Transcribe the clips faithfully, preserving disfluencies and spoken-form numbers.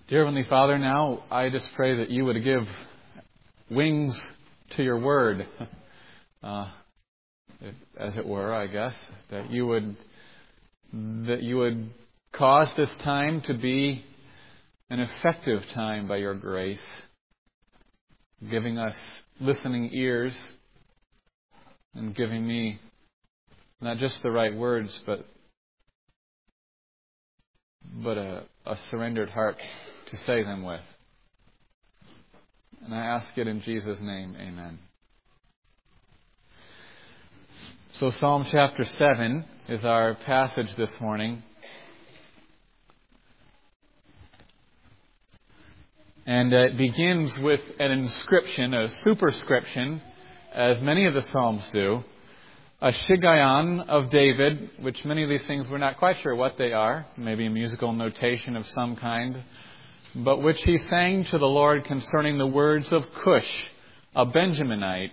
Dear Heavenly Father, now I just pray that you would give wings to your word, uh, as it were, I guess, that you would that you would cause this time to be an effective time by your grace, giving us listening ears and giving me not just the right words, but but a, a surrendered heart to say them with. And I ask it in Jesus' name, amen. So Psalm chapter seven is our passage this morning. And it begins with an inscription, a superscription, as many of the Psalms do, a Shiggaion of David, which many of these things we're not quite sure what they are, maybe a musical notation of some kind, but which he sang to the Lord concerning the words of Cush, a Benjaminite.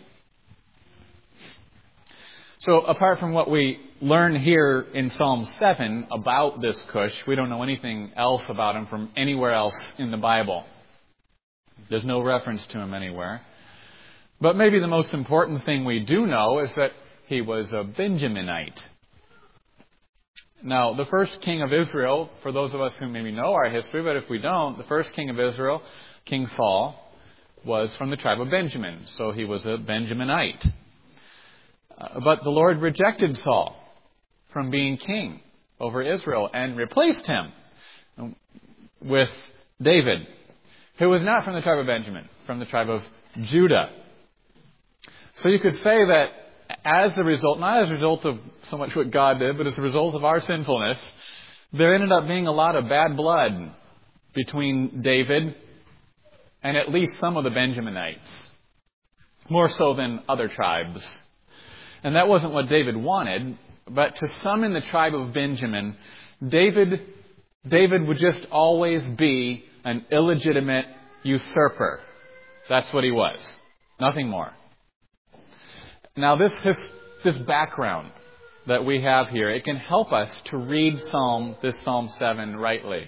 So apart from what we learn here in Psalm seven about this Cush, we don't know anything else about him from anywhere else in the Bible. There's no reference to him anywhere. But maybe the most important thing we do know is that he was a Benjaminite. Now, the first king of Israel, for those of us who maybe know our history, but if we don't, the first king of Israel, King Saul, was from the tribe of Benjamin. So he was a Benjaminite. Uh, but the Lord rejected Saul from being king over Israel and replaced him with David, who was not from the tribe of Benjamin, from the tribe of Judah. So you could say that as a result, not as a result of so much what God did, but as a result of our sinfulness, there ended up being a lot of bad blood between David and at least some of the Benjaminites, more so than other tribes. And that wasn't what David wanted, but to some in the tribe of Benjamin, David, David would just always be an illegitimate usurper. That's what he was. Nothing more. Now, this, this this background that we have here, it can help us to read Psalm this Psalm seven rightly.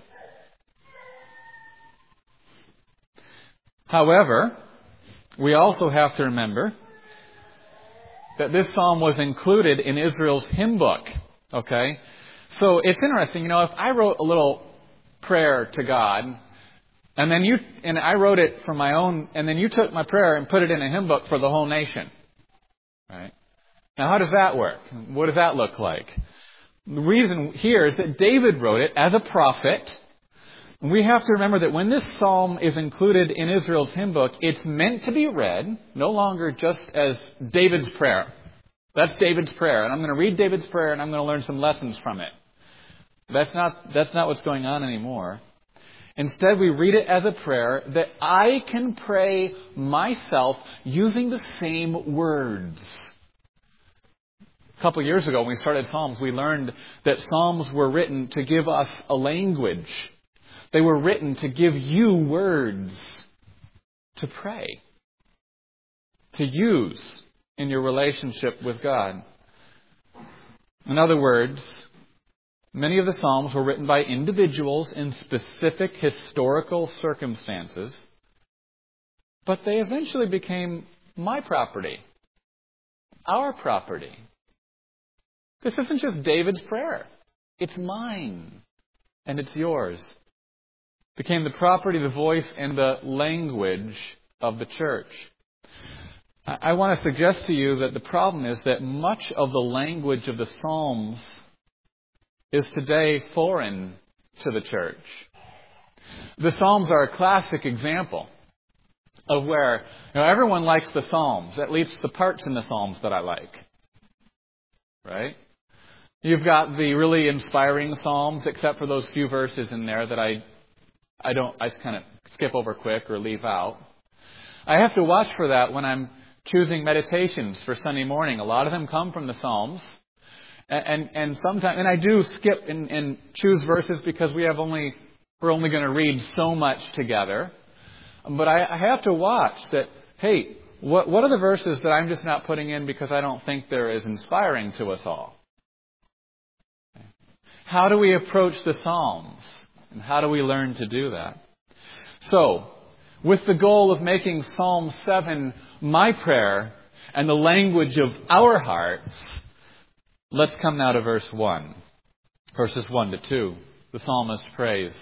However, we also have to remember that this psalm was included in Israel's hymn book. Okay? So it's interesting, you know, if I wrote a little prayer to God, and then you and I wrote it for my own, and then you took my prayer and put it in a hymn book for the whole nation. Right? Now, how does that work? What does that look like? The reason here is that David wrote it as a prophet. We have to remember that when this psalm is included in Israel's hymn book, it's meant to be read no longer just as David's prayer. That's David's prayer, and I'm going to read David's prayer, and I'm going to learn some lessons from it. That's not, that's not what's going on anymore. Instead, we read it as a prayer that I can pray myself using the same words. A couple of years ago, when we started Psalms, we learned that Psalms were written to give us a language. They were written to give you words to pray, to use in your relationship with God. In other words, many of the Psalms were written by individuals in specific historical circumstances, but they eventually became my property, our property. This isn't just David's prayer. It's mine, and it's yours. It became the property, the voice, and the language of the church. I want to suggest to you that the problem is that much of the language of the Psalms is today foreign to the church. The Psalms are a classic example of where, you know, everyone likes the Psalms, at least the parts in the Psalms that I like. Right? You've got the really inspiring Psalms, except for those few verses in there that I I don't I just kind of skip over quick or leave out. I have to watch for that when I'm choosing meditations for Sunday morning. A lot of them come from the Psalms. And, and and sometimes, and I do skip and, and choose verses because we have only we're only going to read so much together. But I, I have to watch that. Hey, what what are the verses that I'm just not putting in because I don't think they're as inspiring to us all? How do we approach the Psalms, and how do we learn to do that? So, with the goal of making Psalm seven my prayer and the language of our hearts, let's come now to verse one. Verses one to two. The psalmist prays,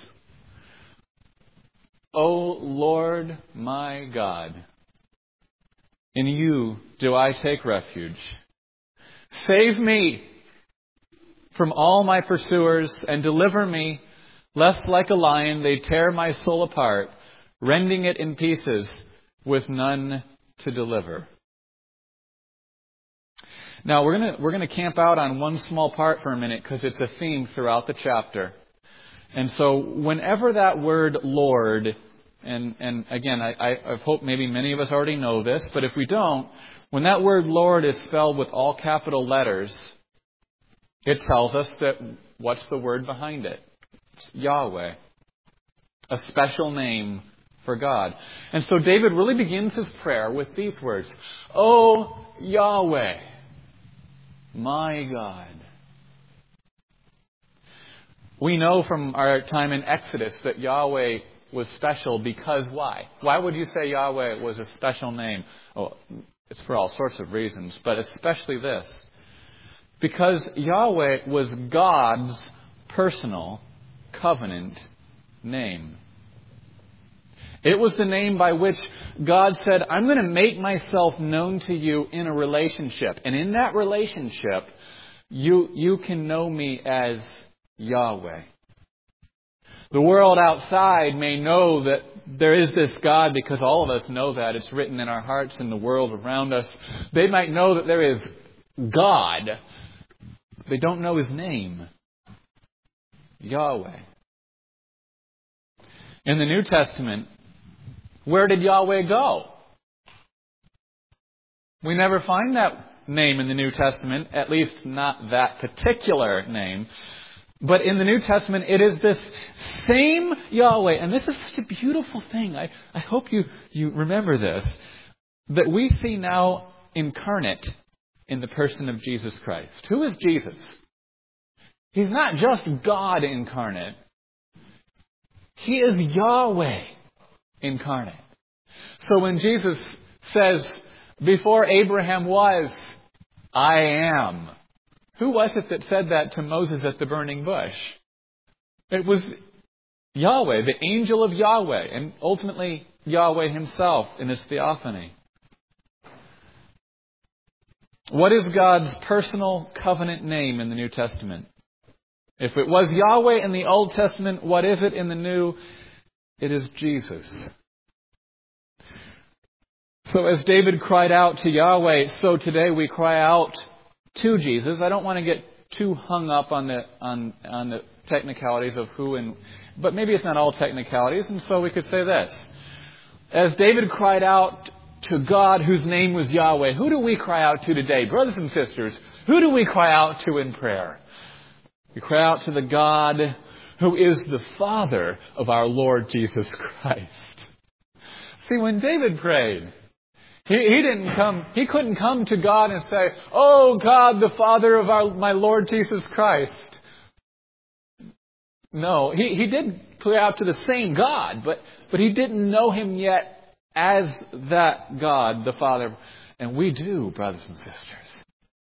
O Lord my God, in you do I take refuge. Save me from all my pursuers and deliver me, lest like a lion they tear my soul apart, rending it in pieces with none to deliver. Now we're going to we're going to camp out on one small part for a minute because it's a theme throughout the chapter. And so whenever that word Lord, and, and again, I, I hope maybe many of us already know this, but if we don't, when that word Lord is spelled with all capital letters, it tells us that what's the word behind it? It's Yahweh. A special name for God. And so David really begins his prayer with these words. O Yahweh, my God. We know from our time in Exodus that Yahweh was special because why? Why would you say Yahweh was a special name? Oh, it's for all sorts of reasons, but especially this. Because Yahweh was God's personal covenant name. It was the name by which God said, I'm going to make myself known to you in a relationship. And in that relationship, you, you can know me as Yahweh. The world outside may know that there is this God because all of us know that. It's written in our hearts and the world around us. They might know that there is God. They don't know His name. Yahweh. In the New Testament, where did Yahweh go? We never find that name in the New Testament, at least not that particular name. But in the New Testament, it is this same Yahweh. And this is such a beautiful thing. I, I hope you, you remember this. That we see now incarnate in the person of Jesus Christ. Who is Jesus? He's not just God incarnate. He is Yahweh incarnate. So when Jesus says, before Abraham was, I am. Who was it that said that to Moses at the burning bush? It was Yahweh, the angel of Yahweh, and ultimately Yahweh himself in his theophany. What is God's personal covenant name in the New Testament? If it was Yahweh in the Old Testament, what is it in the New? It is Jesus. So as David cried out to Yahweh, so today we cry out to Jesus. I don't want to get too hung up on the on on the technicalities of who and but maybe it's not all technicalities, and so we could say this. As David cried out to God whose name was Yahweh, who do we cry out to today? Brothers and sisters, who do we cry out to in prayer? We cry out to the God who is the Father of our Lord Jesus Christ. See, when David prayed, He, he didn't come, he couldn't come to God and say, oh God, the Father of our, my Lord Jesus Christ. No, he, he did cry out to the same God, but, but he didn't know Him yet as that God, the Father. And we do, brothers and sisters.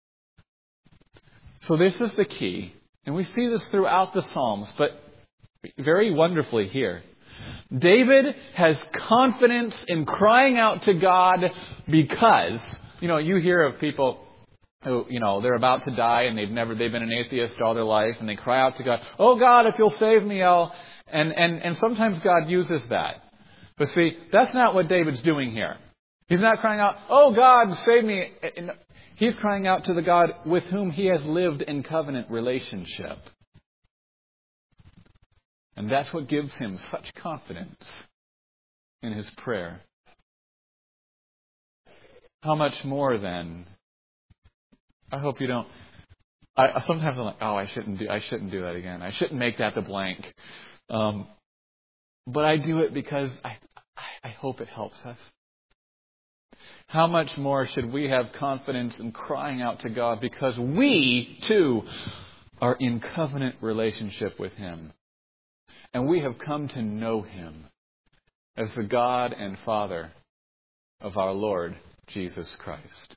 So this is the key. And we see this throughout the Psalms, but very wonderfully here. David has confidence in crying out to God because, you know, you hear of people who, you know, they're about to die and they've never, they've been an atheist all their life and they cry out to God, oh God, if you'll save me, I'll, and, and, and sometimes God uses that. But see, that's not what David's doing here. He's not crying out, oh God, save me. He's crying out to the God with whom he has lived in covenant relationship. And that's what gives him such confidence in his prayer. How much more then? I hope you don't. I sometimes I'm like, oh, I shouldn't do. I shouldn't do that again. I shouldn't make that the blank. Um, but I do it because I, I hope it helps us. How much more should we have confidence in crying out to God because we too are in covenant relationship with Him. And we have come to know Him. as the God and Father of our Lord Jesus Christ.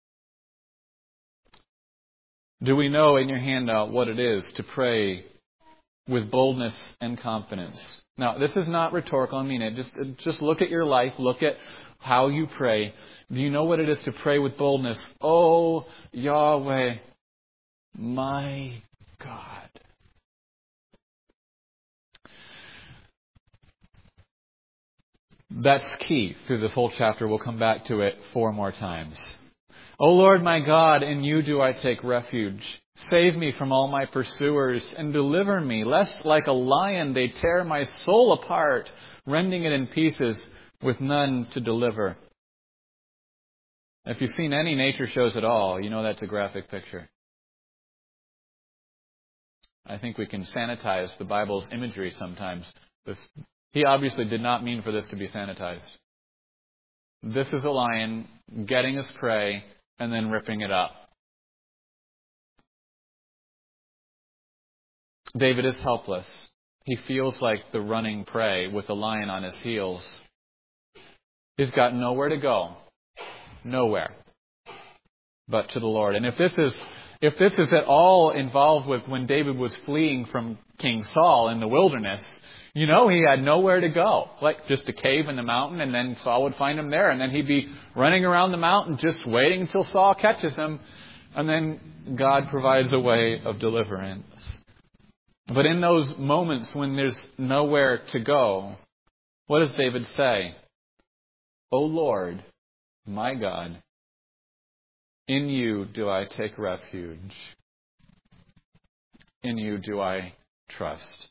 Do we know in your handout what it is to pray with boldness and confidence? Now, this is not rhetorical. I mean it. Just, just look at your life. Look at how you pray. Do you know what it is to pray with boldness? Oh, Yahweh, my God. That's key through this whole chapter. We'll come back to it four more times. O Lord my God, in you do I take refuge. Save me from all my pursuers and deliver me, lest like a lion they tear my soul apart, rending it in pieces with none to deliver. If you've seen any nature shows at all, you know that's a graphic picture. I think we can sanitize the Bible's imagery sometimes. This, he obviously did not mean for this to be sanitized. This is a lion getting his prey and then ripping it up. David is helpless. He feels like the running prey with a lion on his heels. He's got nowhere to go. Nowhere. But to the Lord. And if this is if this is at all involved with when David was fleeing from King Saul in the wilderness, you know he had nowhere to go. Like just a cave in the mountain, and then Saul would find him there. And then he'd be running around the mountain just waiting until Saul catches him. And then God provides a way of deliverance. But in those moments when there's nowhere to go, what does David say? O Lord, my God, in you do I take refuge. In you do I trust.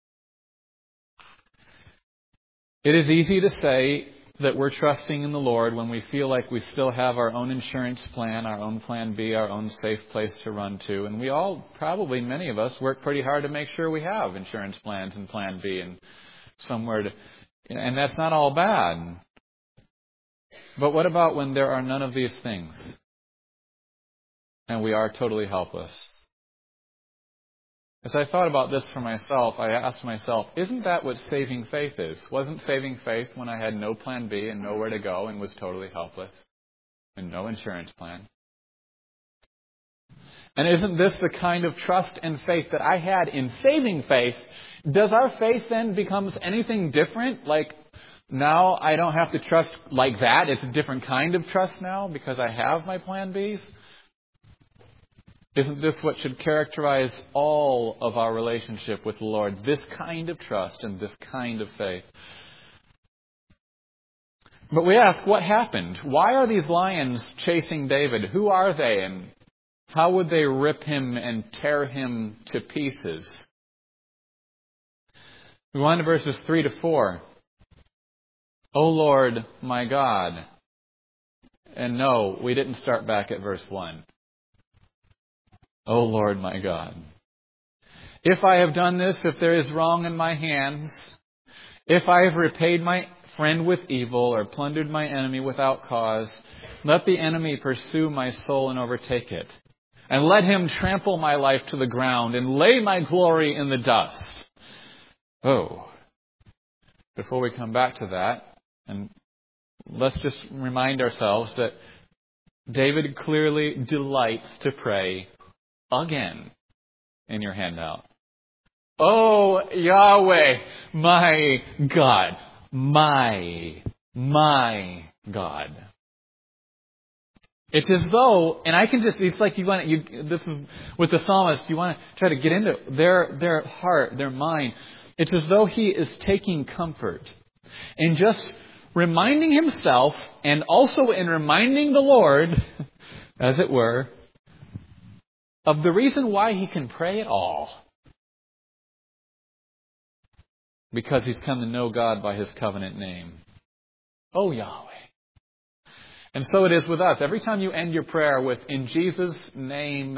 It is easy to say that we're trusting in the Lord when we feel like we still have our own insurance plan, our own plan B, our own safe place to run to. And we all, probably many of us, work pretty hard to make sure we have insurance plans and plan B and somewhere to... And that's not all bad. But what about when there are none of these things? And we are totally helpless. As I thought about this for myself, I asked myself, isn't that what saving faith is? Wasn't saving faith when I had no plan B and nowhere to go and was totally helpless and no insurance plan? And isn't this the kind of trust and faith that I had in saving faith? Does our faith then becomes anything different? Like now I don't have to trust like that. It's a different kind of trust now because I have my plan Bs. Isn't this what should characterize all of our relationship with the Lord? This kind of trust and this kind of faith. But we ask, what happened? Why are these lions chasing David? Who are they, and how would they rip him and tear him to pieces? We go on to verses three to four. O Lord, my God. And no, we didn't start back at verse one. O Lord, my God. If I have done this, if there is wrong in my hands, if I have repaid my friend with evil or plundered my enemy without cause, let the enemy pursue my soul and overtake it. And let him trample my life to the ground and lay my glory in the dust. Oh. Before we come back to that, and let's just remind ourselves that David clearly delights to pray again in your handout. Oh, Yahweh, my God, my, my God. It's as though, and I can just, it's like you want to, you, this is with the psalmist, you want to try to get into their, their heart, their mind. It's as though he is taking comfort in just reminding himself and also in reminding the Lord, as it were, of the reason why he can pray at all. Because he's come to know God by his covenant name. Oh, Yahweh. And so it is with us. Every time you end your prayer with, in Jesus' name,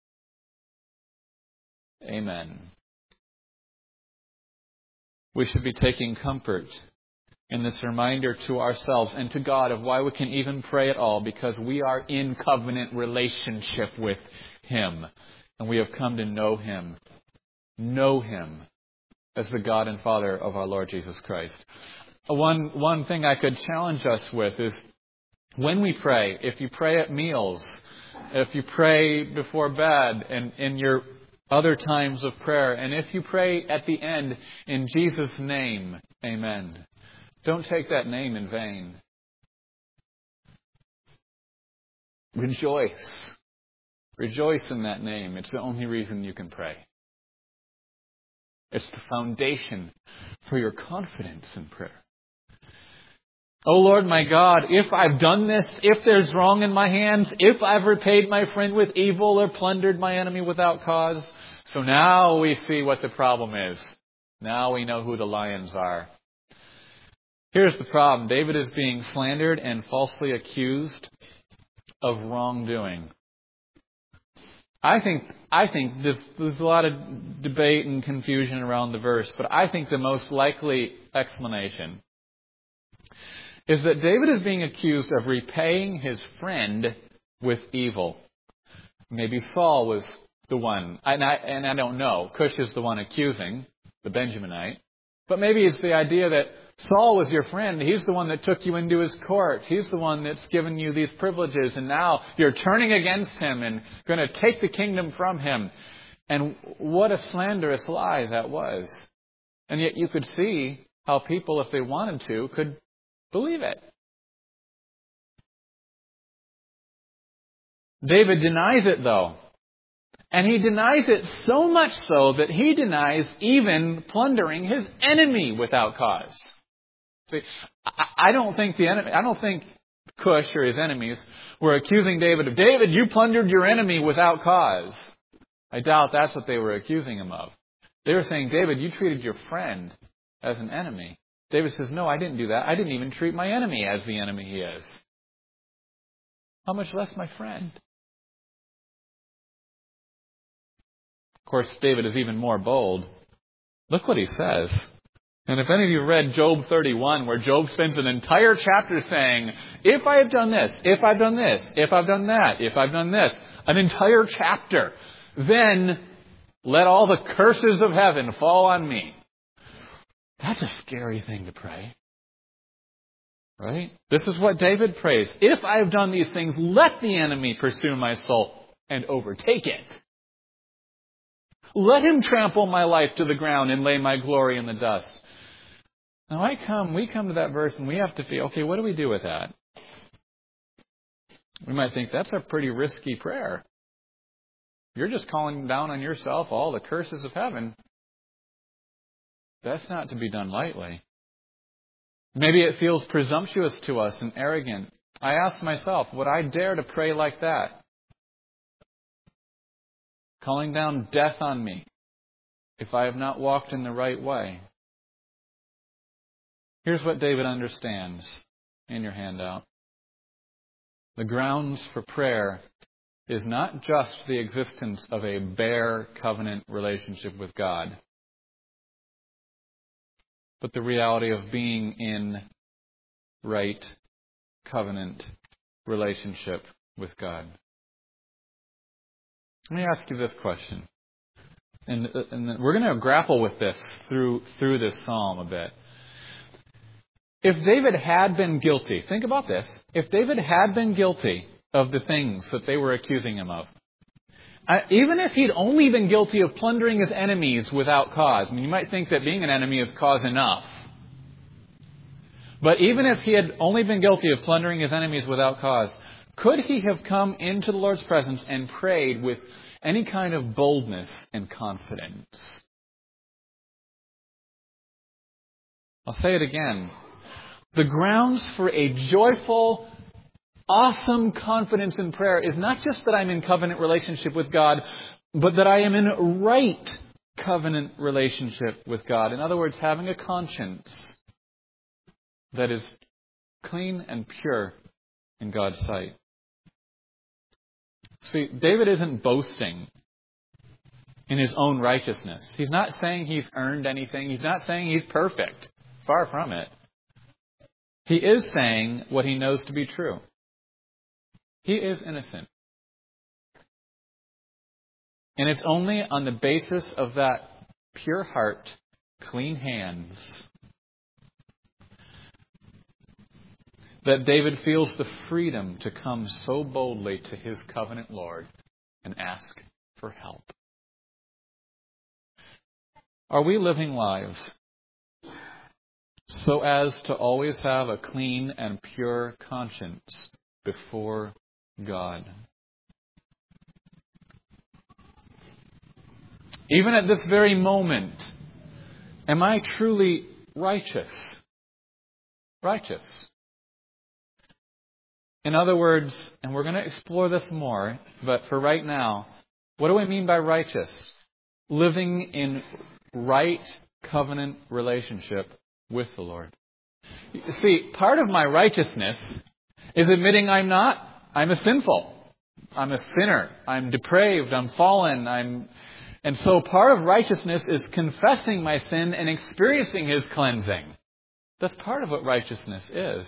amen. We should be taking comfort in this reminder to ourselves and to God of why we can even pray at all, because we are in covenant relationship with Him. And we have come to know Him. Know Him as the God and Father of our Lord Jesus Christ. One, one thing I could challenge us with is when we pray, if you pray at meals, if you pray before bed and in your other times of prayer, and if you pray at the end in Jesus' name, amen. Don't take that name in vain. Rejoice. Rejoice in that name. It's the only reason you can pray. It's the foundation for your confidence in prayer. Oh Lord my God, if I've done this, if there's wrong in my hands, if I've repaid my friend with evil or plundered my enemy without cause. So now we see what the problem is. Now we know who the lions are. Here's the problem. David is being slandered and falsely accused of wrongdoing. I think I think this, there's a lot of debate and confusion around the verse, but I think the most likely explanation is that David is being accused of repaying his friend with evil. Maybe Saul was the one, and I, and I don't know. Cush is the one accusing the Benjaminite. But maybe it's the idea that Saul was your friend. He's the one that took you into his court. He's the one that's given you these privileges. And now you're turning against him and going to take the kingdom from him. And what a slanderous lie that was. And yet you could see how people, if they wanted to, could believe it. David denies it, though. And he denies it so much so that he denies even plundering his enemy without cause. See, I don't think the enemy, I don't think Cush or his enemies were accusing David of, David, you plundered your enemy without cause. I doubt that's what they were accusing him of. They were saying, David, you treated your friend as an enemy. David says, no, I didn't do that. I didn't even treat my enemy as the enemy he is. How much less my friend? Of course, David is even more bold. Look what he says. And if any of you read Job thirty-one, where Job spends an entire chapter saying, if I have done this, if I've done this, if I've done that, if I've done this, an entire chapter, then let all the curses of heaven fall on me. That's a scary thing to pray. Right? This is what David prays. If I have done these things, let the enemy pursue my soul and overtake it. Let him trample my life to the ground and lay my glory in the dust. Now I come, we come to that verse and we have to feel, okay, what do we do with that? We might think that's a pretty risky prayer. You're just calling down on yourself all the curses of heaven. That's not to be done lightly. Maybe it feels presumptuous to us and arrogant. I ask myself, would I dare to pray like that? Calling down death on me if I have not walked in the right way. Here's what David understands in your handout. The grounds for prayer is not just the existence of a bare covenant relationship with God, but the reality of being in right covenant relationship with God. Let me ask you this question. And, and we're going to grapple with this through, through this psalm a bit. If David had been guilty, think about this. If David had been guilty of the things that they were accusing him of, uh, even if he'd only been guilty of plundering his enemies without cause, I mean, you might think that being an enemy is cause enough. But even if he had only been guilty of plundering his enemies without cause, could he have come into the Lord's presence and prayed with any kind of boldness and confidence? I'll say it again. The grounds for a joyful, awesome confidence in prayer is not just that I'm in covenant relationship with God, but that I am in right covenant relationship with God. In other words, having a conscience that is clean and pure in God's sight. See, David isn't boasting in his own righteousness. He's not saying he's earned anything. He's not saying he's perfect. Far from it. He is saying what he knows to be true. He is innocent. And it's only on the basis of that pure heart, clean hands, that David feels the freedom to come so boldly to his covenant Lord and ask for help. Are we living lives so as to always have a clean and pure conscience before God? Even at this very moment, am I truly righteous? Righteous. In other words, and we're going to explore this more, but for right now, what do I mean by righteous? Living in right covenant relationship with the Lord. You see, part of my righteousness is admitting I'm not. I'm a sinful. I'm a sinner. I'm depraved. I'm fallen. I'm, and so part of righteousness is confessing my sin and experiencing His cleansing. That's part of what righteousness is.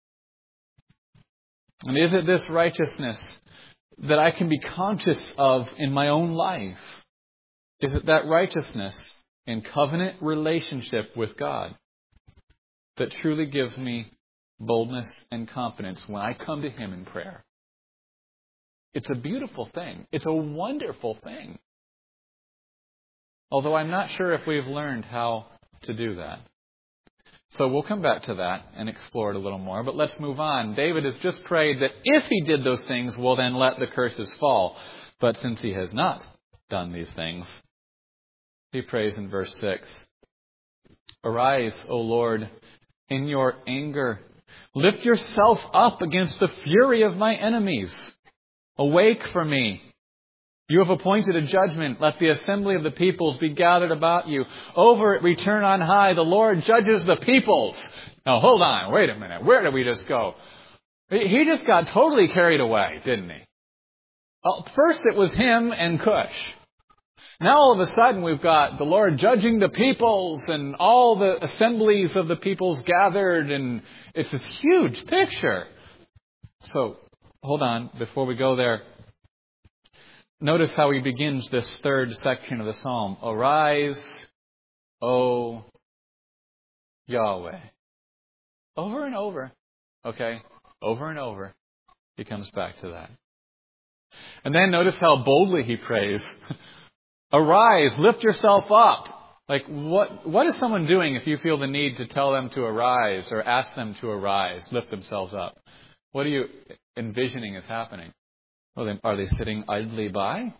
And is it this righteousness that I can be conscious of in my own life? Is it that righteousness in covenant relationship with God that truly gives me boldness and confidence when I come to Him in prayer? It's a beautiful thing. It's a wonderful thing. Although I'm not sure if we've learned how to do that. So we'll come back to that and explore it a little more. But let's move on. David has just prayed that if he did those things, well then let the curses fall. But since he has not done these things, he prays in verse six. Arise, O Lord, in your anger. Lift yourself up against the fury of my enemies. Awake for me. You have appointed a judgment. Let the assembly of the peoples be gathered about you. Over it return on high. The Lord judges the peoples. Now hold on. Wait a minute. Where did we just go? He just got totally carried away, didn't he? Well, first it was him and Cush. Now all of a sudden we've got the Lord judging the peoples and all the assemblies of the peoples gathered. And it's this huge picture. So hold on. Before we go there. Notice how he begins this third section of the psalm. Arise, O Yahweh. Over and over. Okay? Over and over. He comes back to that. And then notice how boldly he prays. Arise, lift yourself up. Like, what, what is someone doing if you feel the need to tell them to arise or ask them to arise, lift themselves up? What are you envisioning is happening? Well, then, are they sitting idly by?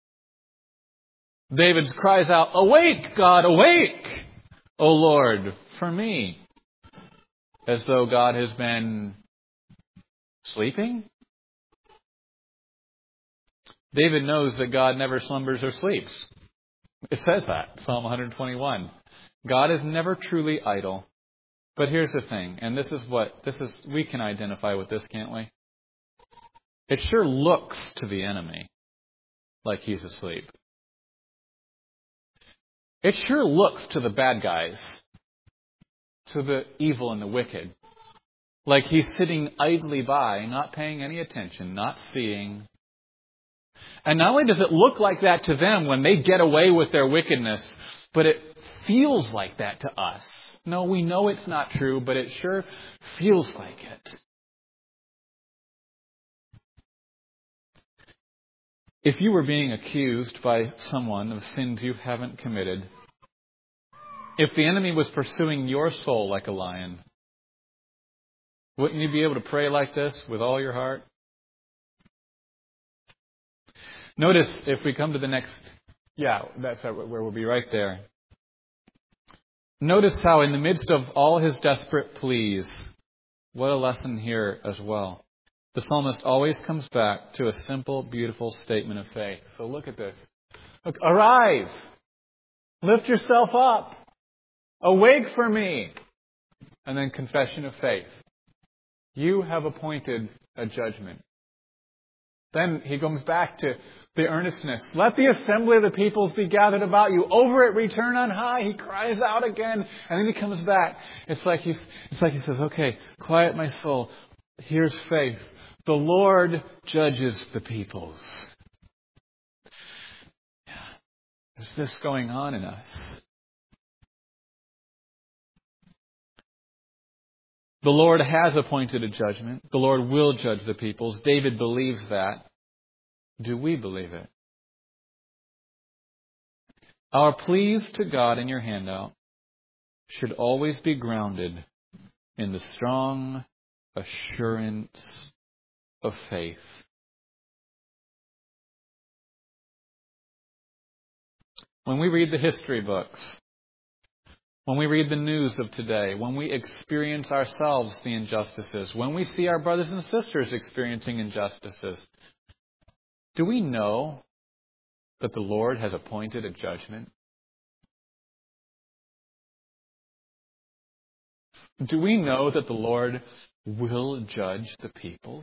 David cries out, awake, God, awake, O Lord, for me. As though God has been sleeping. David knows that God never slumbers or sleeps. It says that, Psalm one twenty-one. God is never truly idle. But here's the thing, and this is what, this is, we can identify with this, can't we? It sure looks to the enemy like he's asleep. It sure looks to the bad guys, to the evil and the wicked, like he's sitting idly by, not paying any attention, not seeing. And not only does it look like that to them when they get away with their wickedness, but it feels like that to us. No, we know it's not true, but it sure feels like it. If you were being accused by someone of sins you haven't committed, if the enemy was pursuing your soul like a lion, wouldn't you be able to pray like this with all your heart? Notice if we come to the next, yeah, that's where we'll be right there. Notice how in the midst of all his desperate pleas, what a lesson here as well. The psalmist always comes back to a simple, beautiful statement of faith. So look at this. Look, arise. Lift yourself up. Awake for me. And then confession of faith. You have appointed a judgment. Then he comes back to the earnestness. Let the assembly of the peoples be gathered about you. Over it return on high. He cries out again. And then he comes back. It's like he's, it's like he says, okay, quiet my soul. Here's faith. The Lord judges the peoples. Yeah. There's this going on in us. The Lord has appointed a judgment. The Lord will judge the peoples. David believes that. Do we believe it? Our pleas to God in your handout should always be grounded in the strong assurance of faith. When we read the history books, when we read the news of today, when we experience ourselves the injustices, when we see our brothers and sisters experiencing injustices, do we know that the Lord has appointed a judgment? Do we know that the Lord will judge the peoples?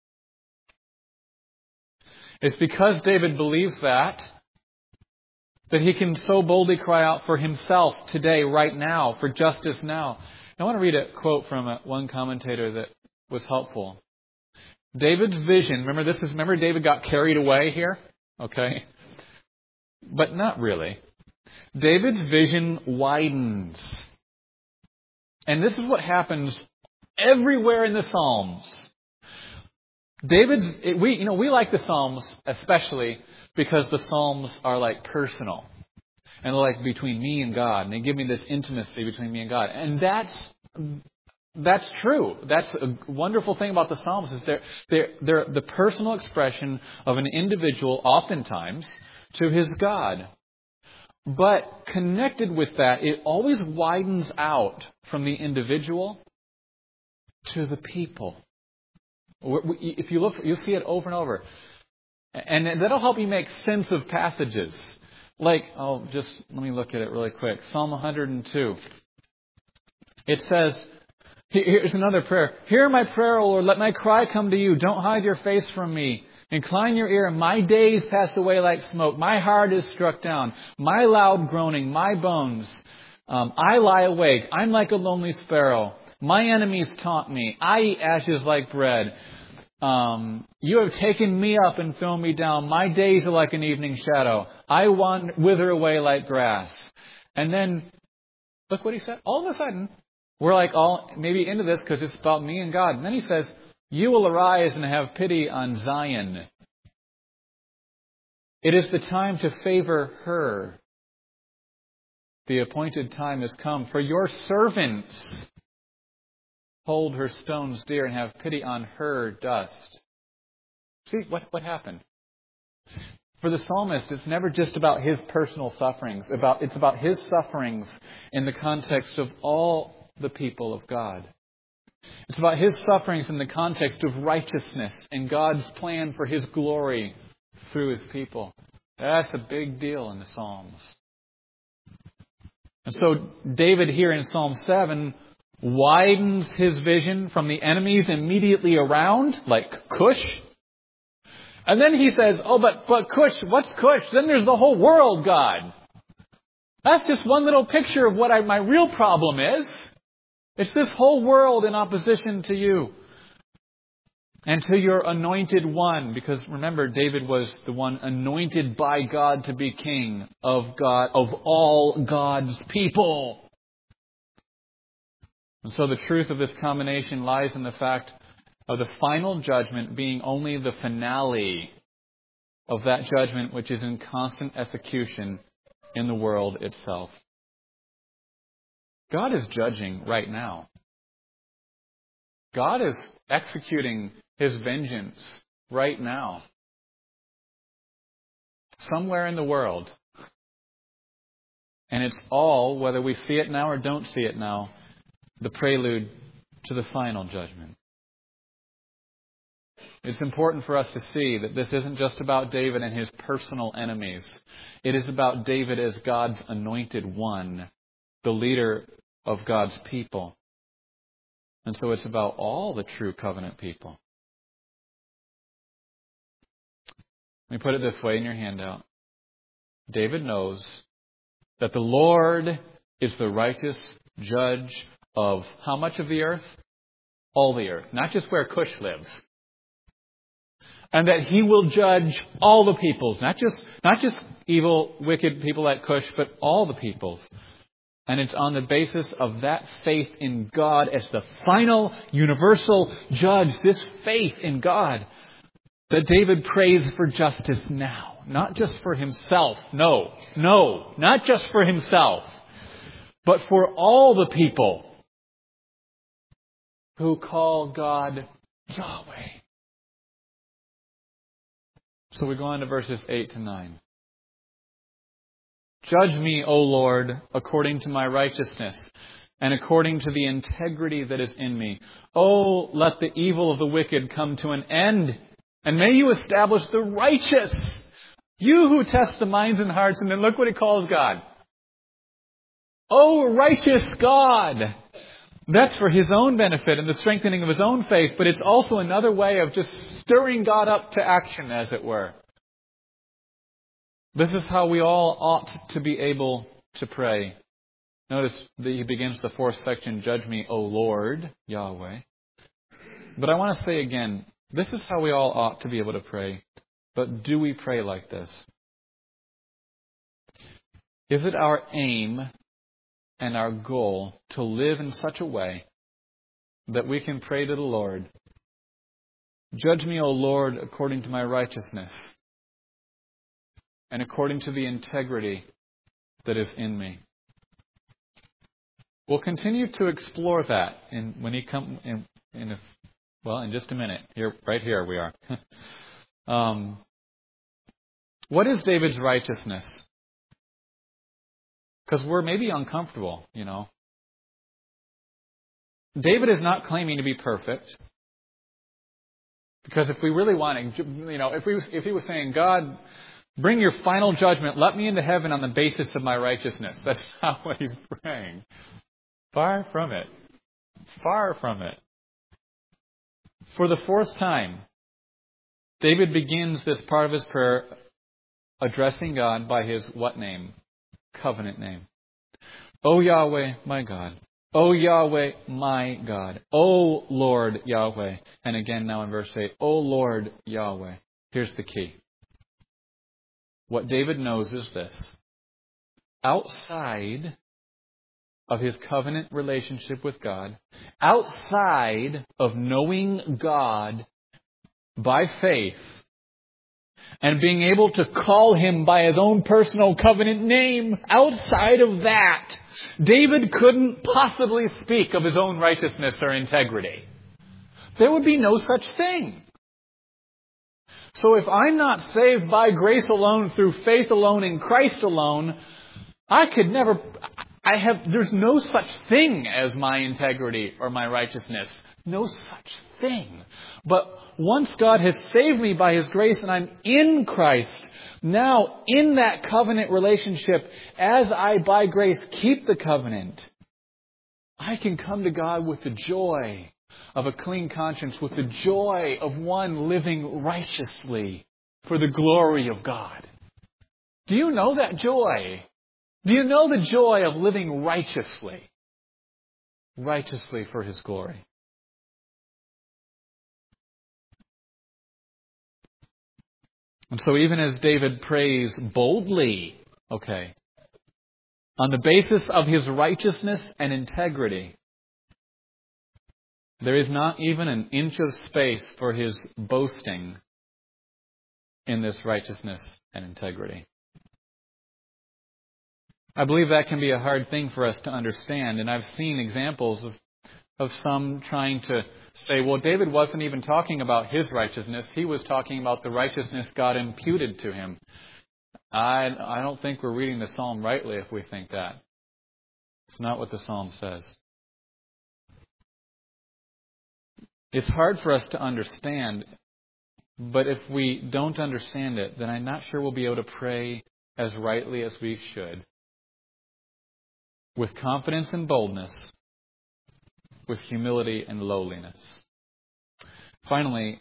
It's because David believes that, that he can so boldly cry out for himself today, right now, for justice now. I want to read a quote from a, one commentator that was helpful. David's vision, remember this is, remember David got carried away here? Okay. But not really. David's vision widens. And this is what happens everywhere in the Psalms. David's, we, you know, we like the Psalms especially because the Psalms are like personal. And they're like between me and God. And they give me this intimacy between me and God. And that's, that's true. That's a wonderful thing about the Psalms is they're, they're, they're the personal expression of an individual oftentimes to his God. But connected with that, it always widens out from the individual to the people. If you look, you'll see it over and over. And that'll help you make sense of passages. Like, oh, just let me look at it really quick. Psalm one hundred two. It says, here's another prayer. Hear my prayer, O Lord. Let my cry come to you. Don't hide your face from me. Incline your ear. My days pass away like smoke. My heart is struck down. My loud groaning, my bones. Um, I lie awake. I'm like a lonely sparrow. My enemies taunt me. I eat ashes like bread. Um, you have taken me up and thrown me down. My days are like an evening shadow. I wander, wither away like grass. And then, look what he said. All of a sudden, we're like all maybe into this because it's about me and God. And then he says, you will arise and have pity on Zion. It is the time to favor her. The appointed time has come for your servants. Hold her stones dear and have pity on her dust. See, what, what happened? For the psalmist, it's never just about his personal sufferings. About It's about his sufferings in the context of all the people of God. It's about his sufferings in the context of righteousness and God's plan for his glory through his people. That's a big deal in the Psalms. And so David here in Psalm seven widens his vision from the enemies immediately around, like Cush. And then he says, oh, but, but Cush, what's Cush? Then there's the whole world, God. That's just one little picture of what I, my real problem is. It's this whole world in opposition to you and to your anointed one. Because remember, David was the one anointed by God to be king of God, of all God's people. And so the truth of this combination lies in the fact of the final judgment being only the finale of that judgment which is in constant execution in the world itself. God is judging right now. God is executing his vengeance right now. Somewhere in the world. And it's all, whether we see it now or don't see it now, the prelude to the final judgment. It's important for us to see that this isn't just about David and his personal enemies. It is about David as God's anointed one, the leader of God's people. And so it's about all the true covenant people. Let me put it this way in your handout. David knows that the Lord is the righteous judge of how much of the earth? All the earth. Not just where Cush lives. And that he will judge all the peoples. Not just, not just evil, wicked people like Cush, but all the peoples. And it's on the basis of that faith in God as the final universal judge, this faith in God, that David prays for justice now. Not just for himself. No, no, not just for himself. But for all the people who call God Yahweh. So we go on to verses eight to nine. Judge me, O Lord, according to my righteousness, and according to the integrity that is in me. Oh, let the evil of the wicked come to an end, and may you establish the righteous. You who test the minds and hearts, and then look what he calls God. Oh, righteous God. That's for his own benefit and the strengthening of his own faith, but it's also another way of just stirring God up to action, as it were. This is how we all ought to be able to pray. Notice that he begins the fourth section, Judge me, O Lord, Yahweh. But I want to say again, this is how we all ought to be able to pray. But do we pray like this? Is it our aim and our goal to live in such a way that we can pray to the Lord, Judge me, O Lord, according to my righteousness, and according to the integrity that is in me? We'll continue to explore that in, when he come in, in a, well, in just a minute. Here, right here we are. um, what is David's righteousness? Because we're maybe uncomfortable, you know. David is not claiming to be perfect. Because if we really wanted, you know, if we if he was saying, God, bring your final judgment, let me into heaven on the basis of my righteousness. That's not what he's praying. Far from it. Far from it. For the fourth time, David begins this part of his prayer addressing God by his what name? Covenant name. O Yahweh, my God. O Yahweh, my God. O Lord Yahweh. And again now in verse eight, O Lord Yahweh. Here's the key. What David knows is this. Outside of his covenant relationship with God, outside of knowing God by faith, and being able to call him by his own personal covenant name, outside of that, David couldn't possibly speak of his own righteousness or integrity. There would be no such thing. So if I'm not saved by grace alone, through faith alone, in Christ alone, I could never, I have, there's no such thing as my integrity or my righteousness. No such thing. But once God has saved me by His grace and I'm in Christ, now in that covenant relationship, as I by grace keep the covenant, I can come to God with the joy of a clean conscience, with the joy of one living righteously for the glory of God. Do you know that joy? Do you know the joy of living righteously? Righteously for His glory. And so even as David prays boldly, okay, on the basis of his righteousness and integrity, there is not even an inch of space for his boasting in this righteousness and integrity. I believe that can be a hard thing for us to understand, and I've seen examples of, of some trying to say, well, David wasn't even talking about his righteousness. He was talking about the righteousness God imputed to him. I, I don't think we're reading the psalm rightly if we think that. It's not what the psalm says. It's hard for us to understand, but if we don't understand it, then I'm not sure we'll be able to pray as rightly as we should. With confidence and boldness, with humility and lowliness. Finally,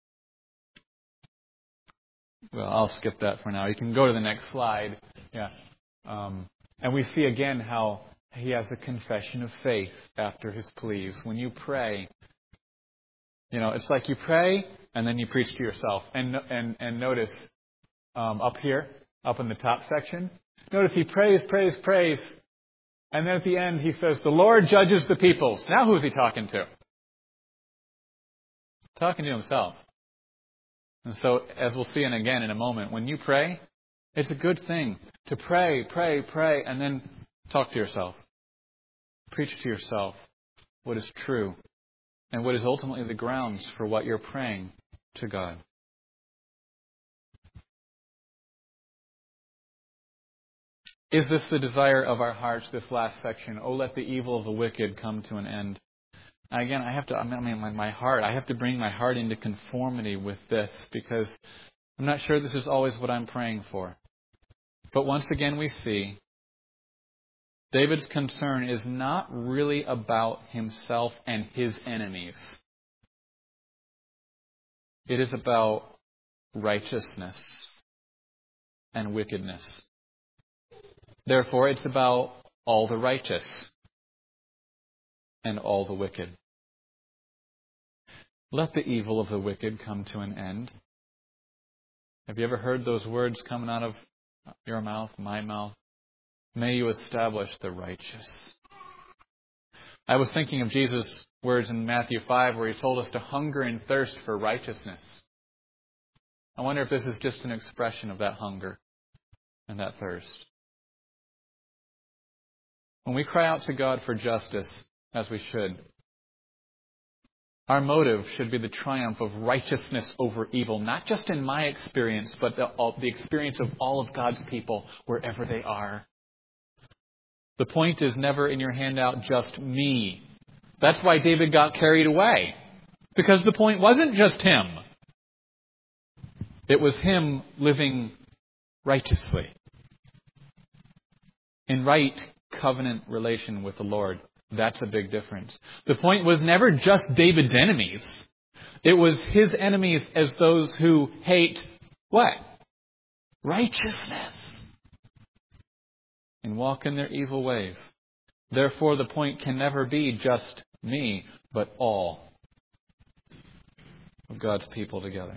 well, I'll skip that for now. You can go to the next slide. Yeah. Um, and we see again how he has a confession of faith after his pleas. When you pray, you know, it's like you pray and then you preach to yourself. And and and notice um, up here, up in the top section, notice he prays, prays, prays. And then at the end he says, the Lord judges the peoples. Now who is he talking to? Talking to himself. And so, as we'll see in again in a moment, when you pray, it's a good thing to pray, pray, pray, and then talk to yourself. Preach to yourself what is true and what is ultimately the grounds for what you're praying to God. Is this the desire of our hearts, this last section? Oh, let the evil of the wicked come to an end. And again, I have to, I mean, my, my heart, I have to bring my heart into conformity with this because I'm not sure this is always what I'm praying for. But once again, we see David's concern is not really about himself and his enemies. It is about righteousness and wickedness. Therefore, it's about all the righteous and all the wicked. Let the evil of the wicked come to an end. Have you ever heard those words coming out of your mouth, my mouth? May you establish the righteous. I was thinking of Jesus' words in Matthew five where he told us to hunger and thirst for righteousness. I wonder if this is just an expression of that hunger and that thirst. When we cry out to God for justice, as we should, our motive should be the triumph of righteousness over evil, not just in my experience, but the, all, the experience of all of God's people, wherever they are. The point is never in your handout just me. That's why David got carried away. Because the point wasn't just him. It was him living righteously. In right covenant relation with the Lord. That's a big difference. The point was never just David's enemies. It was his enemies as those who hate what? Righteousness. And walk in their evil ways. Therefore, the point can never be just me, but all of God's people together.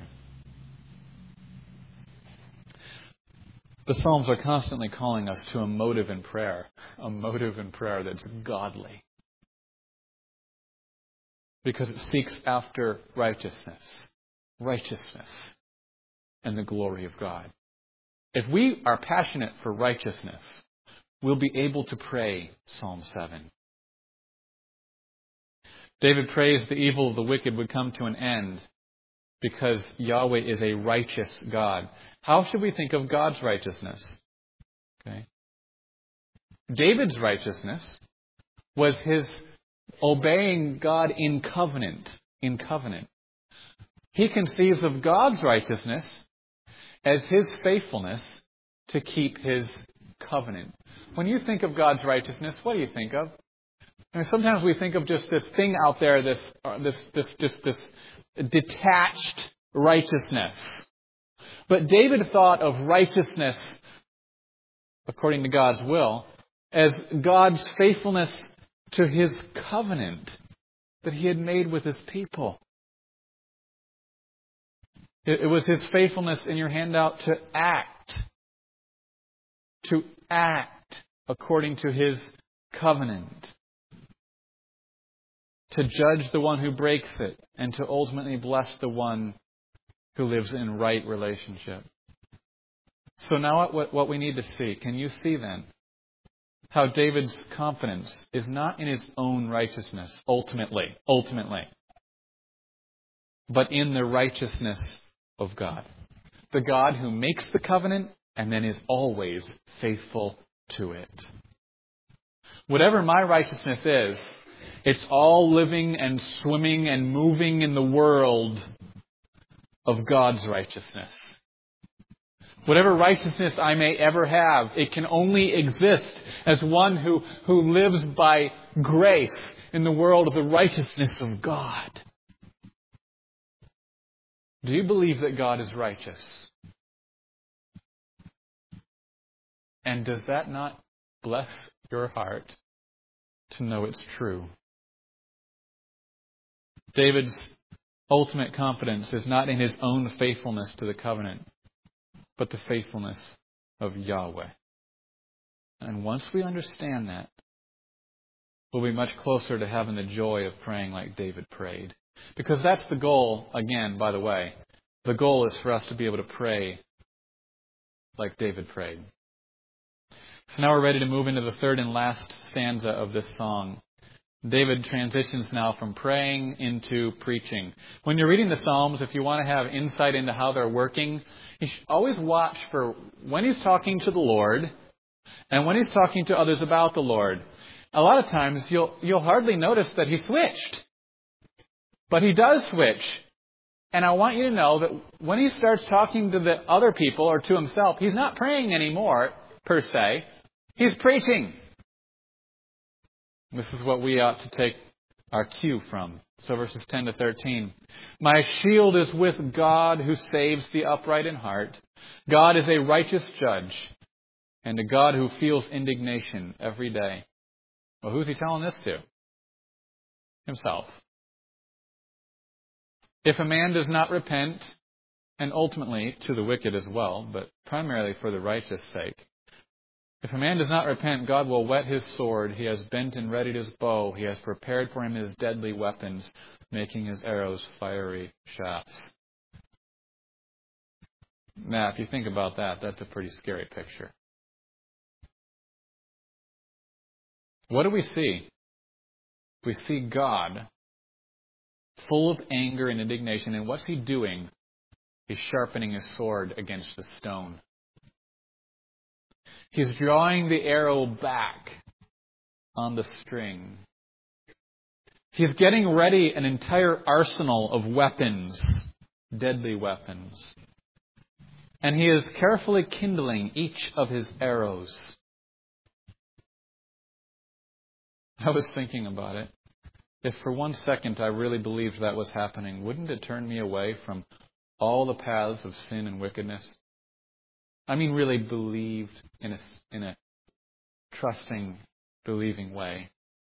The Psalms are constantly calling us to a motive in prayer. A motive in prayer that's godly. Because it seeks after righteousness. Righteousness. And the glory of God. If we are passionate for righteousness, we'll be able to pray Psalm seven. David prays the evil of the wicked would come to an end because Yahweh is a righteous God. How should we think of God's righteousness? Okay. David's righteousness was his obeying God in covenant. In covenant. He conceives of God's righteousness as his faithfulness to keep his covenant. When you think of God's righteousness, what do you think of? I mean, sometimes we think of just this thing out there, this, uh, this, this, just this detached righteousness. But David thought of righteousness, according to God's will, as God's faithfulness to his covenant that he had made with his people. It, it was his faithfulness in your handout to act. To act according to his covenant. To judge the one who breaks it and to ultimately bless the one who lives in right relationship. So now what, what we need to see, can you see then how David's confidence is not in his own righteousness, ultimately, ultimately, but in the righteousness of God. The God who makes the covenant and then is always faithful to it. Whatever my righteousness is, it's all living and swimming and moving in the world of God's righteousness. Whatever righteousness I may ever have, it can only exist as one who, who lives by grace in the world of the righteousness of God. Do you believe that God is righteous? And does that not bless your heart to know it's true? David's ultimate confidence is not in his own faithfulness to the covenant, but the faithfulness of Yahweh. And once we understand that, we'll be much closer to having the joy of praying like David prayed. Because that's the goal, again, by the way. The goal is for us to be able to pray like David prayed. So now we're ready to move into the third and last stanza of this song. David transitions now from praying into preaching. When you're reading the Psalms, if you want to have insight into how they're working, you should always watch for when he's talking to the Lord and when he's talking to others about the Lord. A lot of times you'll you'll hardly notice that he switched. But he does switch. And I want you to know that when he starts talking to the other people or to himself, he's not praying anymore, per se. He's preaching. This is what we ought to take our cue from. So verses ten to thirteen. My shield is with God who saves the upright in heart. God is a righteous judge and a God who feels indignation every day. Well, who's he telling this to? Himself. If a man does not repent, and ultimately to the wicked as well, but primarily for the righteous sake, if a man does not repent, God will whet his sword. He has bent and readied his bow. He has prepared for him his deadly weapons, making his arrows fiery shafts. Now, if you think about that, that's a pretty scary picture. What do we see? We see God full of anger and indignation. And what's he doing? He's sharpening his sword against the stone. He's drawing the arrow back on the string. He's getting ready an entire arsenal of weapons, deadly weapons. And he is carefully kindling each of his arrows. I was thinking about it. If for one second I really believed that was happening, wouldn't it turn me away from all the paths of sin and wickedness? I mean, really believed in a, in a trusting, believing way.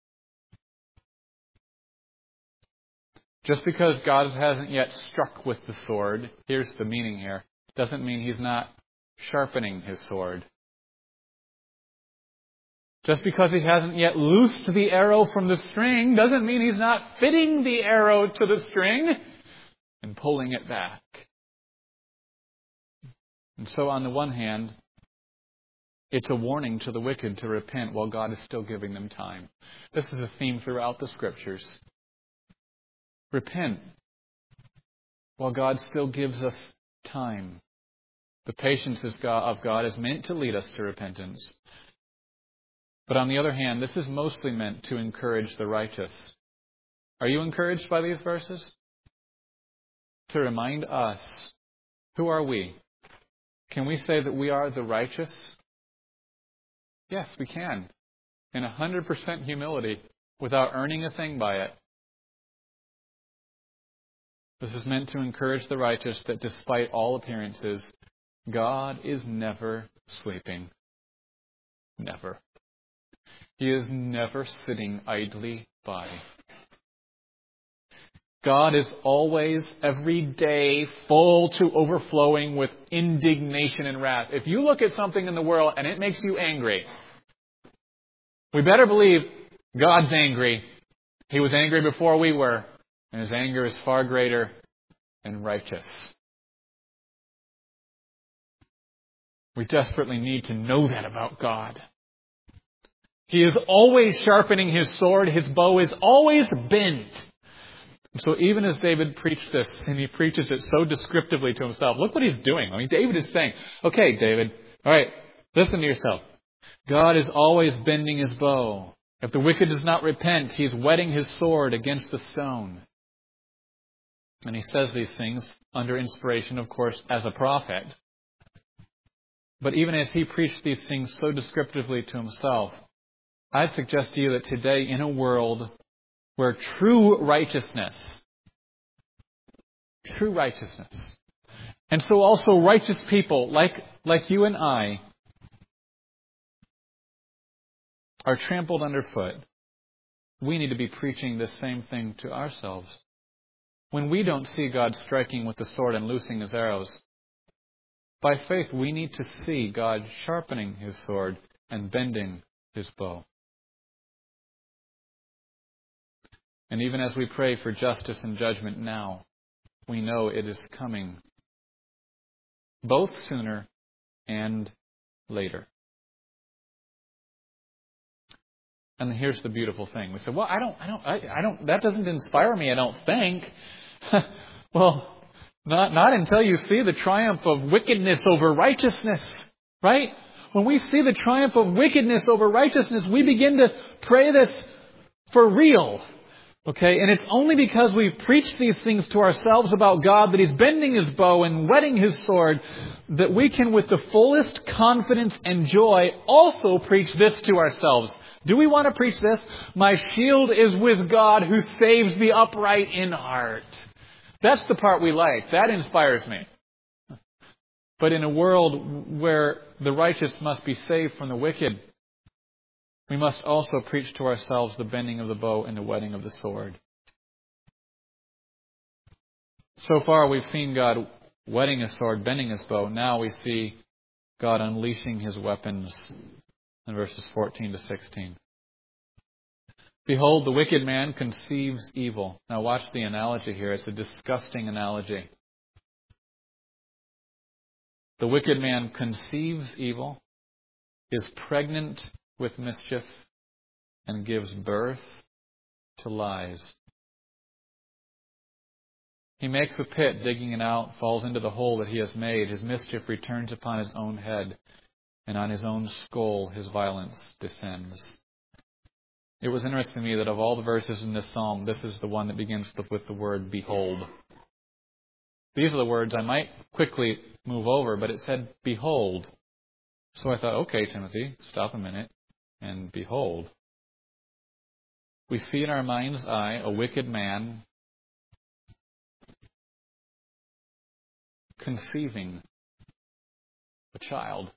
Just because God hasn't yet struck with the sword, here's the meaning here, doesn't mean he's not sharpening his sword. Just because he hasn't yet loosed the arrow from the string doesn't mean he's not fitting the arrow to the string and pulling it back. And so on the one hand, it's a warning to the wicked to repent while God is still giving them time. This is a theme throughout the Scriptures. Repent while God still gives us time. The patience of God is meant to lead us to repentance. But on the other hand, this is mostly meant to encourage the righteous. Are you encouraged by these verses? To remind us, who are we? Can we say that we are the righteous? Yes, we can. In one hundred percent humility, without earning a thing by it. This is meant to encourage the righteous that despite all appearances, God is never sleeping. Never. He is never sitting idly by. God is always, every day, full to overflowing with indignation and wrath. If you look at something in the world and it makes you angry, we better believe God's angry. He was angry before we were, and his anger is far greater and righteous. We desperately need to know that about God. He is always sharpening his sword. His bow is always bent. So even as David preached this, and he preaches it so descriptively to himself, look what he's doing. I mean, David is saying, okay, David, all right, listen to yourself. God is always bending his bow. If the wicked does not repent, he is whetting his sword against the stone. And he says these things under inspiration, of course, as a prophet. But even as he preached these things so descriptively to himself, I suggest to you that today, in a world where true righteousness, true righteousness, and so also righteous people like, like you and I are trampled underfoot, we need to be preaching the same thing to ourselves. When we don't see God striking with the sword and loosing his arrows, by faith we need to see God sharpening his sword and bending his bow. And even as we pray for justice and judgment now, we know it is coming, both sooner and later. And here's the beautiful thing. We say, well, I don't, I don't, I, I don't, that doesn't inspire me, I don't think. Well, not, not until you see the triumph of wickedness over righteousness, right? When we see the triumph of wickedness over righteousness, we begin to pray this for real. Okay, and it's only because we've preached these things to ourselves about God, that He's bending His bow and whetting His sword, that we can with the fullest confidence and joy also preach this to ourselves. Do we want to preach this? My shield is with God who saves the upright in heart. That's the part we like. That inspires me. But in a world where the righteous must be saved from the wicked, we must also preach to ourselves the bending of the bow and the whetting of the sword. So far we've seen God whetting His sword, bending His bow. Now we see God unleashing His weapons in verses fourteen to sixteen. Behold, the wicked man conceives evil. Now watch the analogy here. It's a disgusting analogy. The wicked man conceives evil, is pregnant with mischief, and gives birth to lies. He makes a pit, digging it out, falls into the hole that he has made. His mischief returns upon his own head, and on his own skull his violence descends. It was interesting to me that of all the verses in this psalm, this is the one that begins with the word behold. These are the words I might quickly move over, but it said behold. So I thought, okay, Timothy, stop a minute. And behold, we see in our mind's eye a wicked man conceiving a child.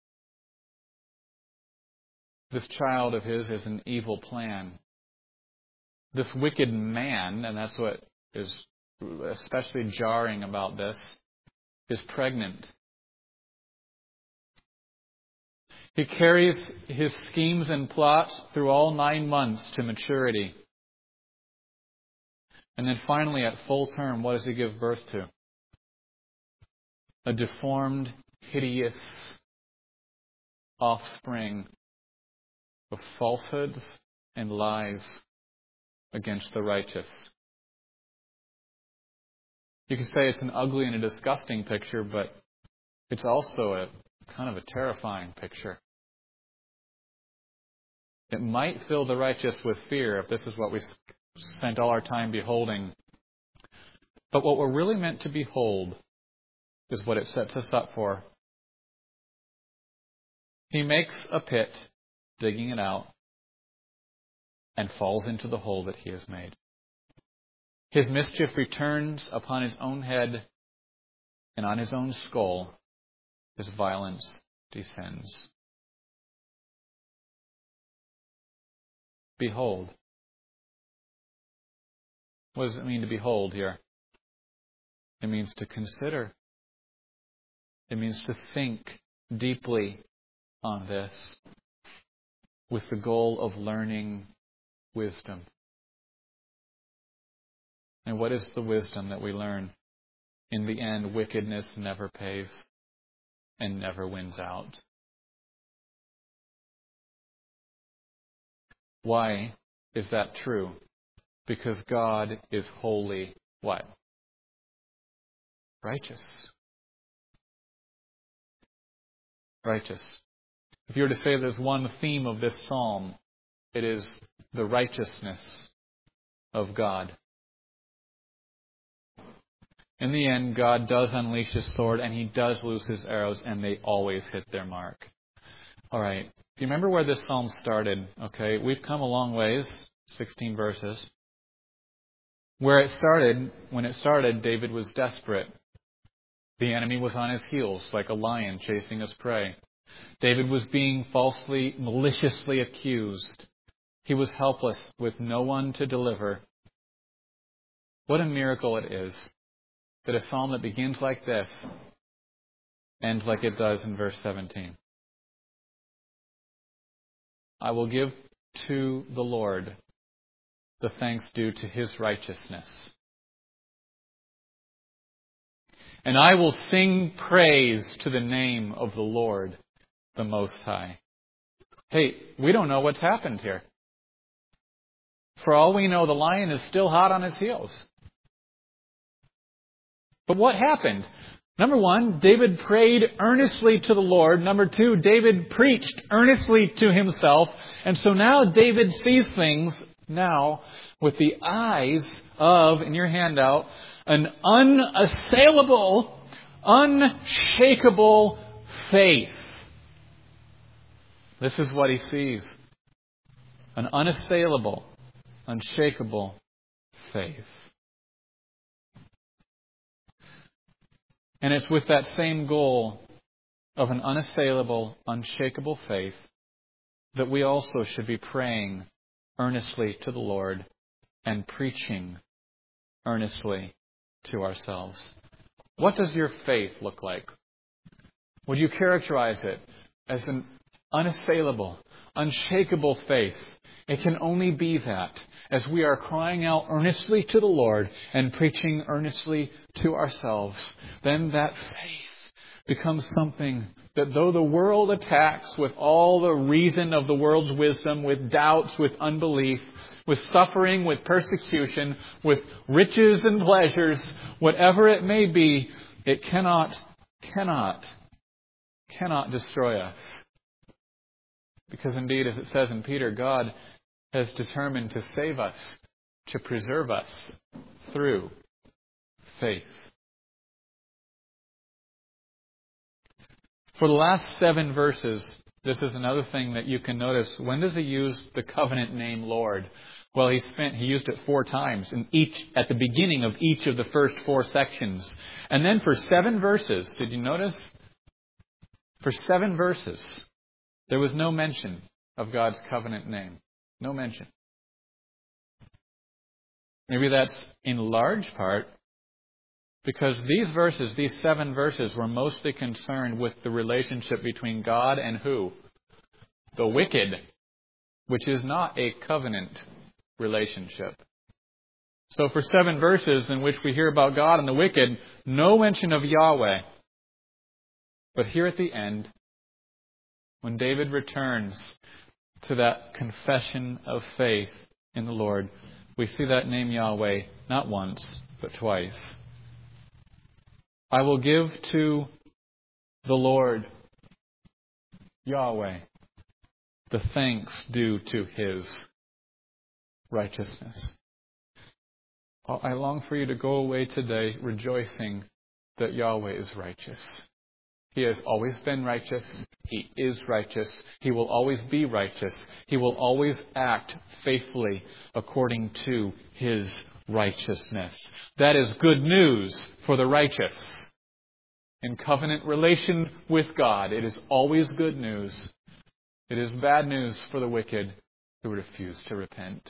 This child of his is an evil plan. This wicked man, and that's what is especially jarring about this, is pregnant. He carries his schemes and plots through all nine months to maturity. And then finally, at full term, what does he give birth to? A deformed, hideous offspring of falsehoods and lies against the righteous. You could say it's an ugly and a disgusting picture, but it's also a kind of a terrifying picture. It might fill the righteous with fear if this is what we spent all our time beholding. But what we're really meant to behold is what it sets us up for. He makes a pit, digging it out, and falls into the hole that he has made. His mischief returns upon his own head, and on his own skull his violence descends. Behold. What does it mean to behold here? It means to consider. It means to think deeply on this with the goal of learning wisdom. And what is the wisdom that we learn? In the end, wickedness never pays and never wins out. Why is that true? Because God is wholly what? Righteous. Righteous. If you were to say there's one theme of this psalm, it is the righteousness of God. In the end, God does unleash His sword and He does loose His arrows, and they always hit their mark. All right. Do you remember where this psalm started? Okay, we've come a long ways, sixteen verses. Where it started, when it started, David was desperate. The enemy was on his heels like a lion chasing his prey. David was being falsely, maliciously accused. He was helpless with no one to deliver. What a miracle it is that a psalm that begins like this ends like it does in verse seventeen. I will give to the Lord the thanks due to His righteousness. And I will sing praise to the name of the Lord, the Most High. Hey, we don't know what's happened here. For all we know, the lion is still hot on his heels. But what happened? Number one, David prayed earnestly to the Lord. Number two, David preached earnestly to himself. And so now David sees things now with the eyes of, in your handout, an unassailable, unshakable faith. This is what he sees. An unassailable, unshakable faith. And it's with that same goal of an unassailable, unshakable faith that we also should be praying earnestly to the Lord and preaching earnestly to ourselves. What does your faith look like? Would you characterize it as an unassailable, unshakable faith? It can only be that as we are crying out earnestly to the Lord and preaching earnestly to ourselves, then that faith becomes something that though the world attacks with all the reason of the world's wisdom, with doubts, with unbelief, with suffering, with persecution, with riches and pleasures, whatever it may be, it cannot, cannot, cannot destroy us. Because indeed, as it says in Peter, God has determined to save us, to preserve us through faith. For the last seven verses, this is another thing that you can notice. When does he use the covenant name Lord? Well, he spent he used it four times in each at the beginning of each of the first four sections. And then for seven verses, did you notice? For seven verses, there was no mention of God's covenant name. No mention. Maybe that's in large part because these verses, these seven verses, were mostly concerned with the relationship between God and who? The wicked, which is not a covenant relationship. So for seven verses in which we hear about God and the wicked, no mention of Yahweh. But here at the end, when David returns to that confession of faith in the Lord, we see that name Yahweh not once, but twice. I will give to the Lord, Yahweh, the thanks due to His righteousness. I long for you to go away today rejoicing that Yahweh is righteous. He has always been righteous. He is righteous. He will always be righteous. He will always act faithfully according to His righteousness. That is good news for the righteous. In covenant relation with God, it is always good news. It is bad news for the wicked who refuse to repent.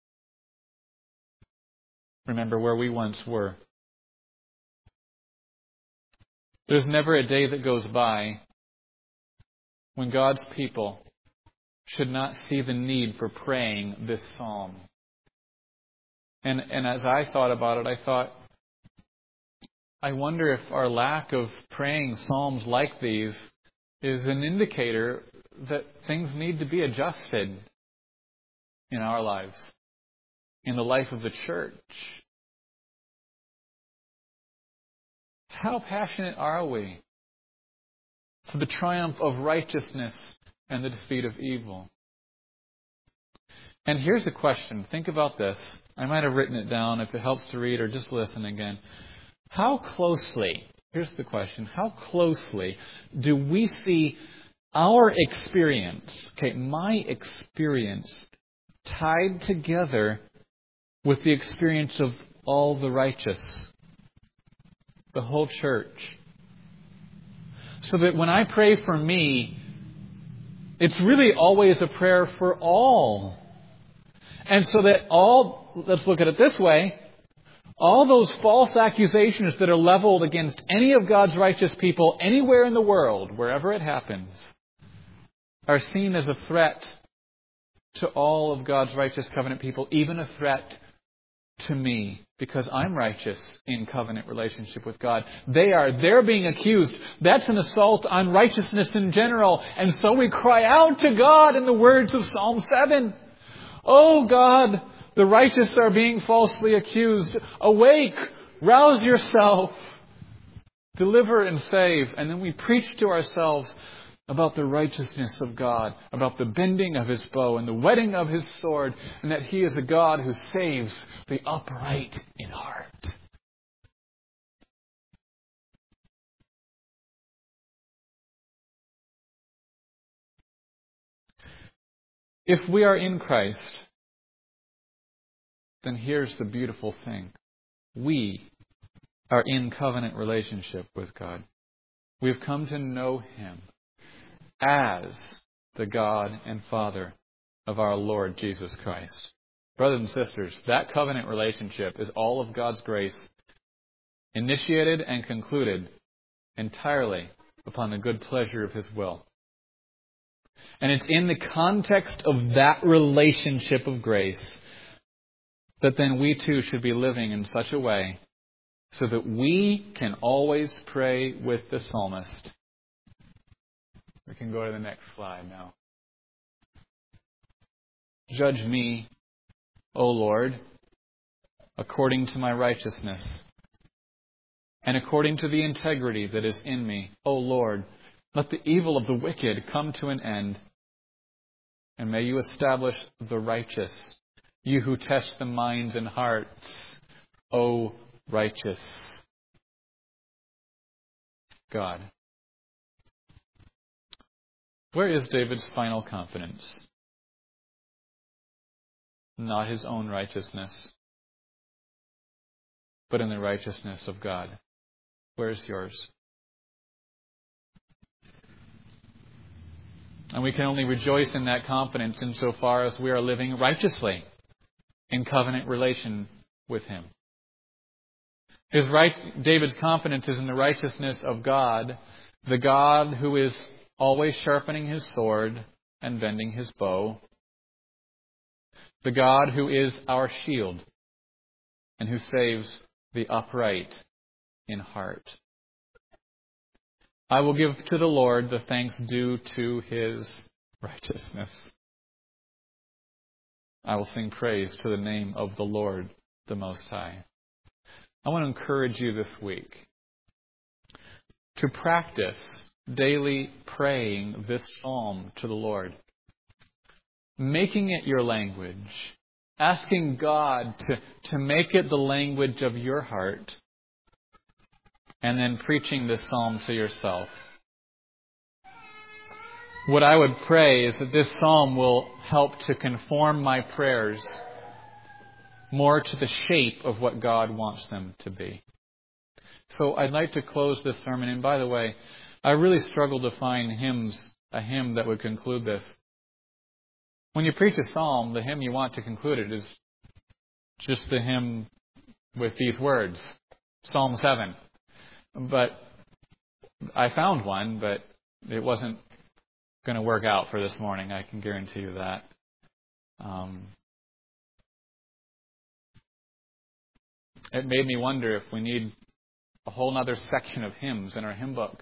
Remember where we once were. There's never a day that goes by when God's people should not see the need for praying this psalm. And, and as I thought about it, I thought, I wonder if our lack of praying psalms like these is an indicator that things need to be adjusted in our lives, in the life of the church. How passionate are we for the triumph of righteousness and the defeat of evil? And here's a question. Think about this. I might have written it down if it helps to read or just listen again. How closely, here's the question, how closely do we see our experience, okay, my experience, tied together with the experience of all the righteous? The whole church. So that when I pray for me, it's really always a prayer for all. And so that all, let's look at it this way, all those false accusations that are leveled against any of God's righteous people anywhere in the world, wherever it happens, are seen as a threat to all of God's righteous covenant people, even a threat to me, because I'm righteous in covenant relationship with God. They are. They're being accused. That's an assault on righteousness in general. And so we cry out to God in the words of Psalm seven. Oh God, the righteous are being falsely accused. Awake, rouse yourself, deliver and save. And then we preach to ourselves about the righteousness of God, about the bending of His bow and the whetting of His sword, and that He is a God who saves the upright in heart. If we are in Christ, then here's the beautiful thing. We are in covenant relationship with God. We've come to know Him as the God and Father of our Lord Jesus Christ. Brothers and sisters, that covenant relationship is all of God's grace, initiated and concluded entirely upon the good pleasure of His will. And it's in the context of that relationship of grace that then we too should be living in such a way so that we can always pray with the psalmist. We can go to the next slide now. Judge me, O Lord, according to my righteousness, and according to the integrity that is in me. O Lord, let the evil of the wicked come to an end, and may you establish the righteous, you who test the minds and hearts, O righteous God. Where is David's final confidence? Not his own righteousness, but in the righteousness of God. Where's yours? And we can only rejoice in that confidence insofar as we are living righteously in covenant relation with Him. His right, David's confidence is in the righteousness of God, the God who is always sharpening His sword and bending His bow, the God who is our shield and who saves the upright in heart. I will give to the Lord the thanks due to His righteousness. I will sing praise to the name of the Lord, the Most High. I want to encourage you this week to practice daily praying this psalm to the Lord, making it your language, asking God to, to make it the language of your heart, and then preaching this psalm to yourself. What I would pray is that this psalm will help to conform my prayers more to the shape of what God wants them to be. So I'd like to close this sermon. And by the way, I really struggled to find hymns, a hymn that would conclude this. When you preach a psalm, the hymn you want to conclude it is just the hymn with these words, Psalm seven. But I found one, but it wasn't going to work out for this morning. I can guarantee you that. Um, it made me wonder if we need a whole other section of hymns in our hymn book.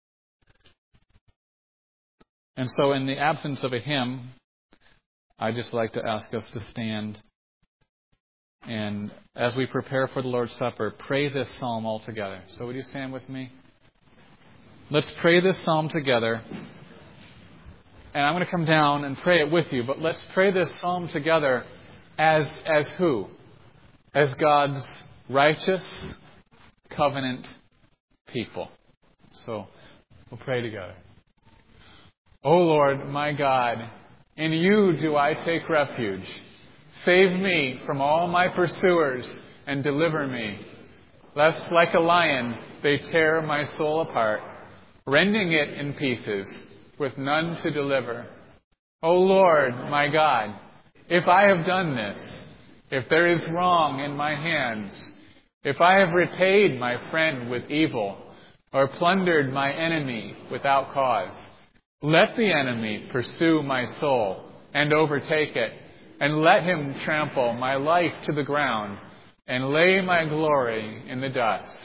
And so in the absence of a hymn, I'd just like to ask us to stand. And as we prepare for the Lord's Supper, pray this psalm all together. So would you stand with me? Let's pray this psalm together. And I'm going to come down and pray it with you. But let's pray this psalm together as, as who? As God's righteous covenant people. So we'll pray together. O Lord, my God, in you do I take refuge. Save me from all my pursuers and deliver me. Lest like a lion they tear my soul apart, rending it in pieces with none to deliver. O Lord, my God, if I have done this, if there is wrong in my hands, if I have repaid my friend with evil or plundered my enemy without cause, let the enemy pursue my soul and overtake it, and let him trample my life to the ground, and lay my glory in the dust.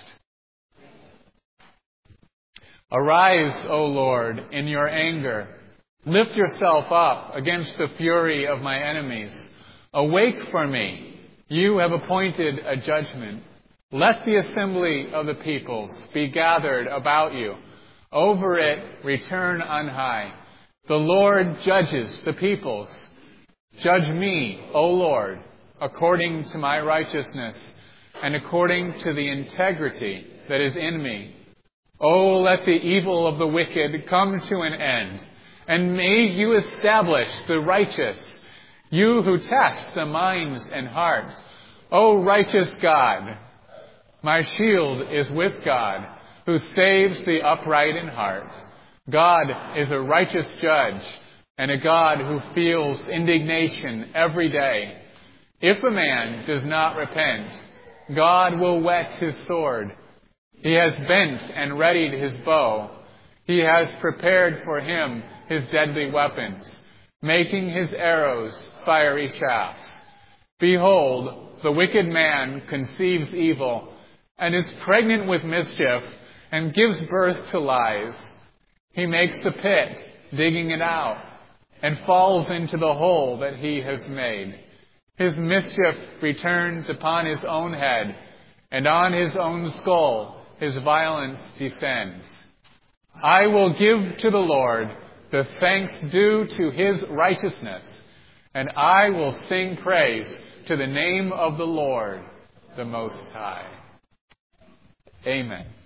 Arise, O Lord, in your anger. Lift yourself up against the fury of my enemies. Awake for me. You have appointed a judgment. Let the assembly of the peoples be gathered about you. Over it return on high. The Lord judges the peoples. Judge me, O Lord, according to my righteousness and according to the integrity that is in me. Oh, let the evil of the wicked come to an end, and may you establish the righteous, you who test the minds and hearts. O righteous God, my shield is with God, who saves the upright in heart. God is a righteous judge, and a God who feels indignation every day. If a man does not repent, God will whet his sword. He has bent and readied his bow. He has prepared for him his deadly weapons, making his arrows fiery shafts. Behold, the wicked man conceives evil, and is pregnant with mischief, and gives birth to lies. He makes a pit, digging it out, and falls into the hole that he has made. His mischief returns upon his own head, and on his own skull his violence descends. I will give to the Lord the thanks due to his righteousness, and I will sing praise to the name of the Lord, the Most High. Amen.